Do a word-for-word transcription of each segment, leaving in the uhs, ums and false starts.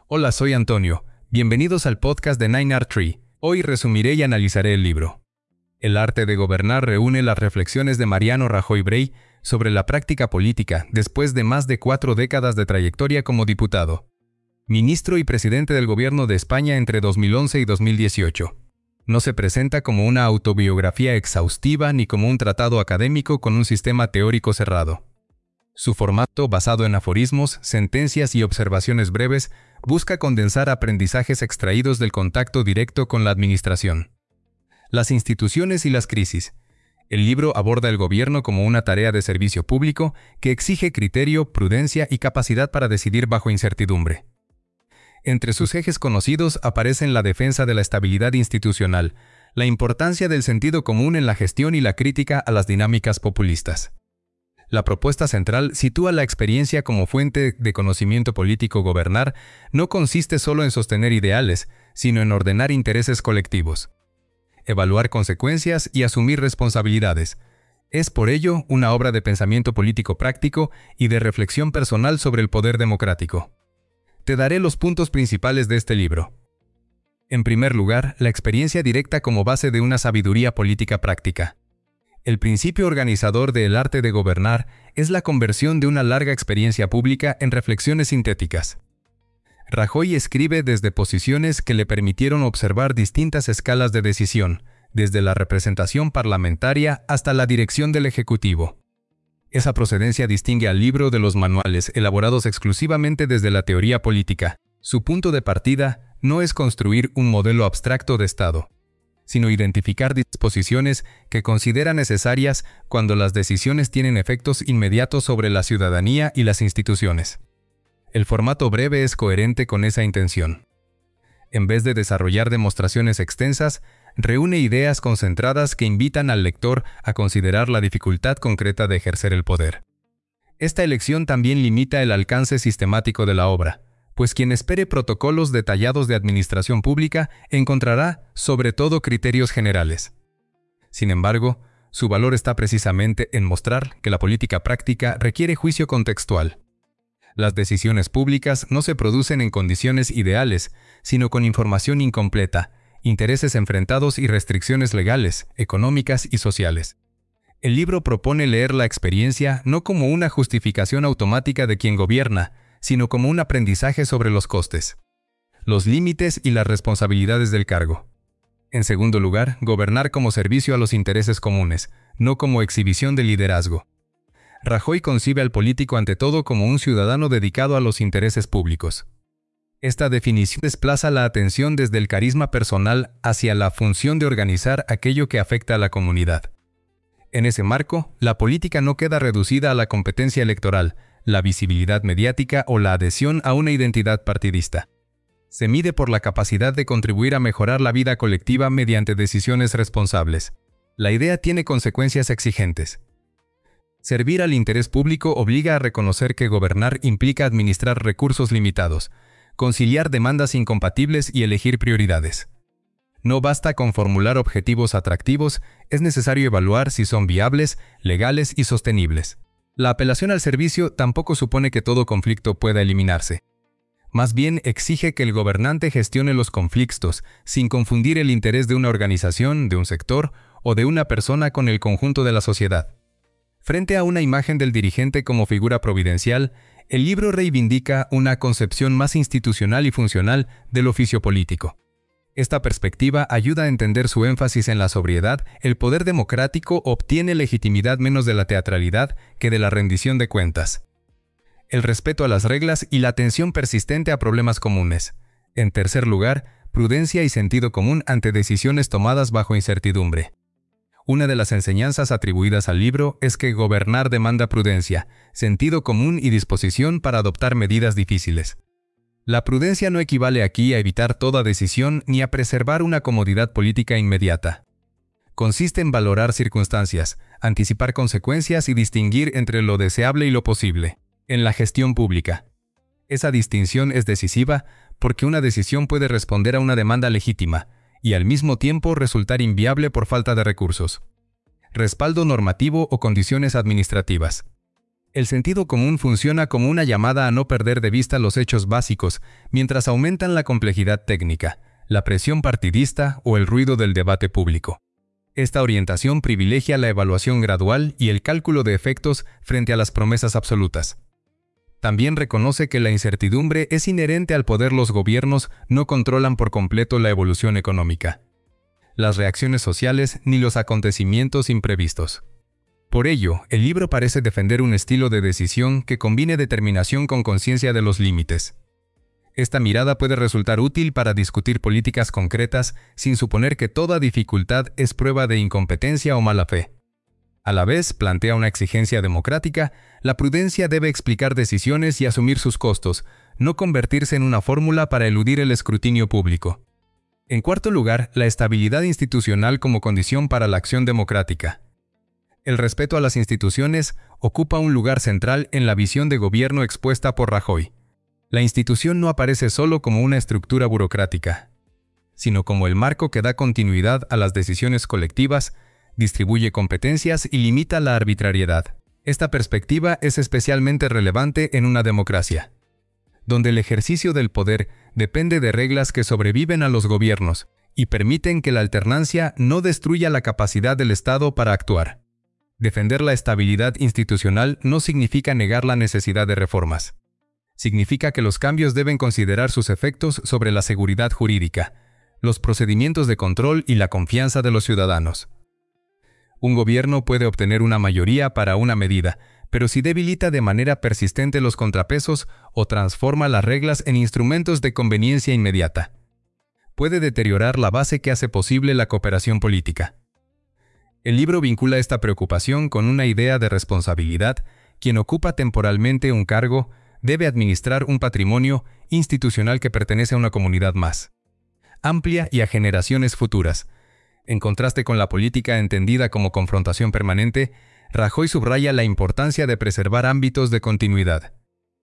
Hola, soy Antonio. Bienvenidos al podcast de Nine Art Tree. Hoy resumiré y analizaré el libro. El arte de gobernar reúne las reflexiones de Mariano Rajoy Brey sobre la práctica política después de más de cuatro décadas de trayectoria como diputado, ministro y presidente del gobierno de España entre dos mil once y dos mil dieciocho. No se presenta como una autobiografía exhaustiva ni como un tratado académico con un sistema teórico cerrado. Su formato, basado en aforismos, sentencias y observaciones breves, busca condensar aprendizajes extraídos del contacto directo con la administración. Las instituciones y las crisis. El libro aborda el gobierno como una tarea de servicio público que exige criterio, prudencia y capacidad para decidir bajo incertidumbre. Entre sus ejes conocidos aparecen la defensa de la estabilidad institucional, la importancia del sentido común en la gestión y la crítica a las dinámicas populistas. La propuesta central sitúa la experiencia como fuente de conocimiento político. Gobernar no consiste solo en sostener ideales, sino en ordenar intereses colectivos, evaluar consecuencias y asumir responsabilidades. Es por ello una obra de pensamiento político práctico y de reflexión personal sobre el poder democrático. Te daré los puntos principales de este libro. En primer lugar, la experiencia directa como base de una sabiduría política práctica. El principio organizador del arte de gobernar es la conversión de una larga experiencia pública en reflexiones sintéticas. Rajoy escribe desde posiciones que le permitieron observar distintas escalas de decisión, desde la representación parlamentaria hasta la dirección del Ejecutivo. Esa procedencia distingue al libro de los manuales elaborados exclusivamente desde la teoría política. Su punto de partida no es construir un modelo abstracto de Estado, sino identificar disposiciones que considera necesarias cuando las decisiones tienen efectos inmediatos sobre la ciudadanía y las instituciones. El formato breve es coherente con esa intención. En vez de desarrollar demostraciones extensas, reúne ideas concentradas que invitan al lector a considerar la dificultad concreta de ejercer el poder. Esta elección también limita el alcance sistemático de la obra, pues quien espere protocolos detallados de administración pública encontrará, sobre todo, criterios generales. Sin embargo, su valor está precisamente en mostrar que la política práctica requiere juicio contextual. Las decisiones públicas no se producen en condiciones ideales, sino con información incompleta, intereses enfrentados y restricciones legales, económicas y sociales. El libro propone leer la experiencia no como una justificación automática de quien gobierna, sino como un aprendizaje sobre los costes, los límites y las responsabilidades del cargo. En segundo lugar, gobernar como servicio a los intereses comunes, no como exhibición de liderazgo. Rajoy concibe al político ante todo como un ciudadano dedicado a los intereses públicos. Esta definición desplaza la atención desde el carisma personal hacia la función de organizar aquello que afecta a la comunidad. En ese marco, la política no queda reducida a la competencia electoral, la visibilidad mediática o la adhesión a una identidad partidista. Se mide por la capacidad de contribuir a mejorar la vida colectiva mediante decisiones responsables. La idea tiene consecuencias exigentes. Servir al interés público obliga a reconocer que gobernar implica administrar recursos limitados, conciliar demandas incompatibles y elegir prioridades. No basta con formular objetivos atractivos, es necesario evaluar si son viables, legales y sostenibles. La apelación al servicio tampoco supone que todo conflicto pueda eliminarse. Más bien exige que el gobernante gestione los conflictos, sin confundir el interés de una organización, de un sector o de una persona con el conjunto de la sociedad. Frente a una imagen del dirigente como figura providencial, el libro reivindica una concepción más institucional y funcional del oficio político. Esta perspectiva ayuda a entender su énfasis en la sobriedad. El poder democrático obtiene legitimidad menos de la teatralidad que de la rendición de cuentas, el respeto a las reglas y la atención persistente a problemas comunes. En tercer lugar, prudencia y sentido común ante decisiones tomadas bajo incertidumbre. Una de las enseñanzas atribuidas al libro es que gobernar demanda prudencia, sentido común y disposición para adoptar medidas difíciles. La prudencia no equivale aquí a evitar toda decisión ni a preservar una comodidad política inmediata. Consiste en valorar circunstancias, anticipar consecuencias y distinguir entre lo deseable y lo posible. En la gestión pública, esa distinción es decisiva porque una decisión puede responder a una demanda legítima y al mismo tiempo resultar inviable por falta de recursos, respaldo normativo o condiciones administrativas. El sentido común funciona como una llamada a no perder de vista los hechos básicos, mientras aumentan la complejidad técnica, la presión partidista o el ruido del debate público. Esta orientación privilegia la evaluación gradual y el cálculo de efectos frente a las promesas absolutas. También reconoce que la incertidumbre es inherente al poder. Los gobiernos no controlan por completo la evolución económica, las reacciones sociales ni los acontecimientos imprevistos. Por ello, el libro parece defender un estilo de decisión que combine determinación con conciencia de los límites. Esta mirada puede resultar útil para discutir políticas concretas sin suponer que toda dificultad es prueba de incompetencia o mala fe. A la vez, plantea una exigencia democrática: la prudencia debe explicar decisiones y asumir sus costos, no convertirse en una fórmula para eludir el escrutinio público. En cuarto lugar, la estabilidad institucional como condición para la acción democrática. El respeto a las instituciones ocupa un lugar central en la visión de gobierno expuesta por Rajoy. La institución no aparece solo como una estructura burocrática, sino como el marco que da continuidad a las decisiones colectivas, distribuye competencias y limita la arbitrariedad. Esta perspectiva es especialmente relevante en una democracia, donde el ejercicio del poder depende de reglas que sobreviven a los gobiernos y permiten que la alternancia no destruya la capacidad del Estado para actuar. Defender la estabilidad institucional no significa negar la necesidad de reformas. Significa que los cambios deben considerar sus efectos sobre la seguridad jurídica, los procedimientos de control y la confianza de los ciudadanos. Un gobierno puede obtener una mayoría para una medida, pero si debilita de manera persistente los contrapesos o transforma las reglas en instrumentos de conveniencia inmediata, puede deteriorar la base que hace posible la cooperación política. El libro vincula esta preocupación con una idea de responsabilidad. Quien ocupa temporalmente un cargo debe administrar un patrimonio institucional que pertenece a una comunidad más amplia y a generaciones futuras. En contraste con la política entendida como confrontación permanente, Rajoy subraya la importancia de preservar ámbitos de continuidad.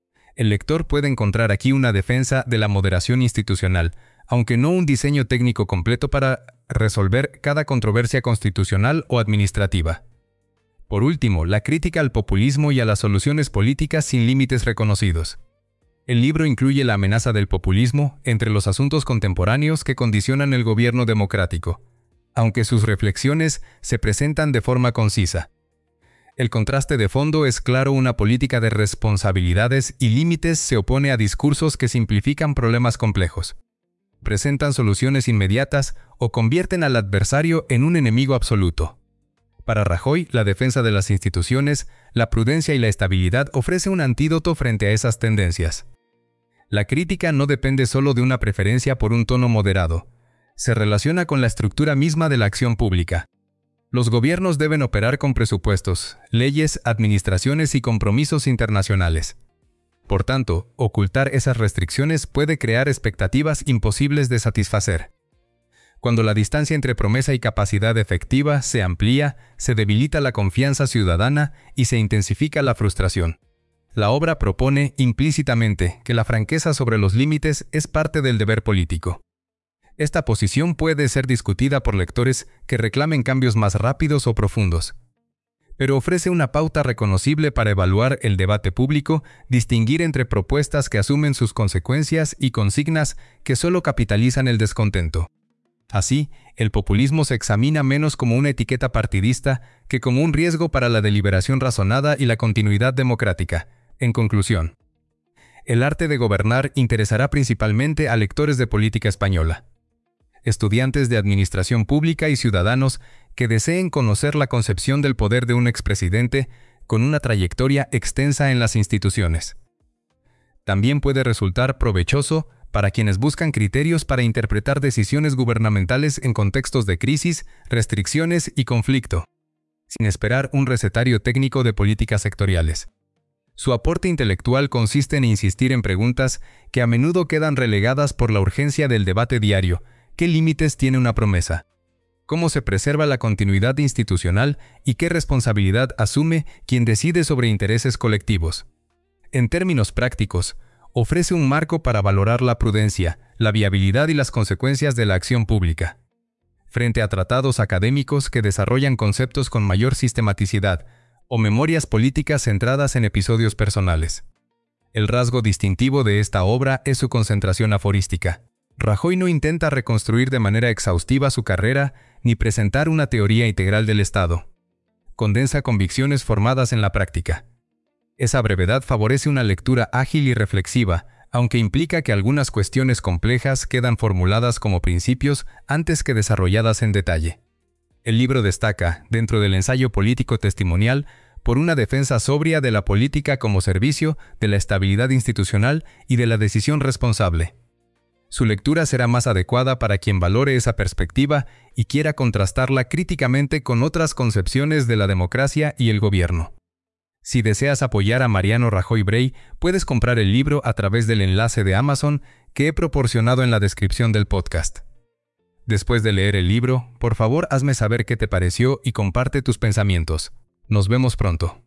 El lector puede encontrar aquí una defensa de la moderación institucional, aunque no un diseño técnico completo para resolver cada controversia constitucional o administrativa. Por último, la crítica al populismo y a las soluciones políticas sin límites reconocidos. El libro incluye la amenaza del populismo entre los asuntos contemporáneos que condicionan el gobierno democrático, aunque sus reflexiones se presentan de forma concisa. El contraste de fondo es claro: una política de responsabilidades y límites se opone a discursos que simplifican problemas complejos, presentan soluciones inmediatas o convierten al adversario en un enemigo absoluto. Para Rajoy, la defensa de las instituciones, la prudencia y la estabilidad ofrece un antídoto frente a esas tendencias. La crítica no depende solo de una preferencia por un tono moderado. Se relaciona con la estructura misma de la acción pública. Los gobiernos deben operar con presupuestos, leyes, administraciones y compromisos internacionales. Por tanto, ocultar esas restricciones puede crear expectativas imposibles de satisfacer. Cuando la distancia entre promesa y capacidad efectiva se amplía, se debilita la confianza ciudadana y se intensifica la frustración. La obra propone implícitamente que la franqueza sobre los límites es parte del deber político. Esta posición puede ser discutida por lectores que reclamen cambios más rápidos o profundos, pero ofrece una pauta reconocible para evaluar el debate público, distinguir entre propuestas que asumen sus consecuencias y consignas que solo capitalizan el descontento. Así, el populismo se examina menos como una etiqueta partidista que como un riesgo para la deliberación razonada y la continuidad democrática. En conclusión, El arte de gobernar interesará principalmente a lectores de política española, estudiantes de administración pública y ciudadanos que deseen conocer la concepción del poder de un expresidente con una trayectoria extensa en las instituciones. También puede resultar provechoso para quienes buscan criterios para interpretar decisiones gubernamentales en contextos de crisis, restricciones y conflicto, sin esperar un recetario técnico de políticas sectoriales. Su aporte intelectual consiste en insistir en preguntas que a menudo quedan relegadas por la urgencia del debate diario. ¿Qué límites tiene una promesa? ¿Cómo se preserva la continuidad institucional y qué responsabilidad asume quien decide sobre intereses colectivos? En términos prácticos, ofrece un marco para valorar la prudencia, la viabilidad y las consecuencias de la acción pública. Frente a tratados académicos que desarrollan conceptos con mayor sistematicidad o memorias políticas centradas en episodios personales. El rasgo distintivo de esta obra es su concentración aforística. Rajoy no intenta reconstruir de manera exhaustiva su carrera ni presentar una teoría integral del Estado. Condensa convicciones formadas en la práctica. Esa brevedad favorece una lectura ágil y reflexiva, aunque implica que algunas cuestiones complejas quedan formuladas como principios antes que desarrolladas en detalle. El libro destaca, dentro del ensayo político testimonial, por una defensa sobria de la política como servicio, de la estabilidad institucional y de la decisión responsable. Su lectura será más adecuada para quien valore esa perspectiva y quiera contrastarla críticamente con otras concepciones de la democracia y el gobierno. Si deseas apoyar a Mariano Rajoy Brey, puedes comprar el libro a través del enlace de Amazon que he proporcionado en la descripción del podcast. Después de leer el libro, por favor hazme saber qué te pareció y comparte tus pensamientos. Nos vemos pronto.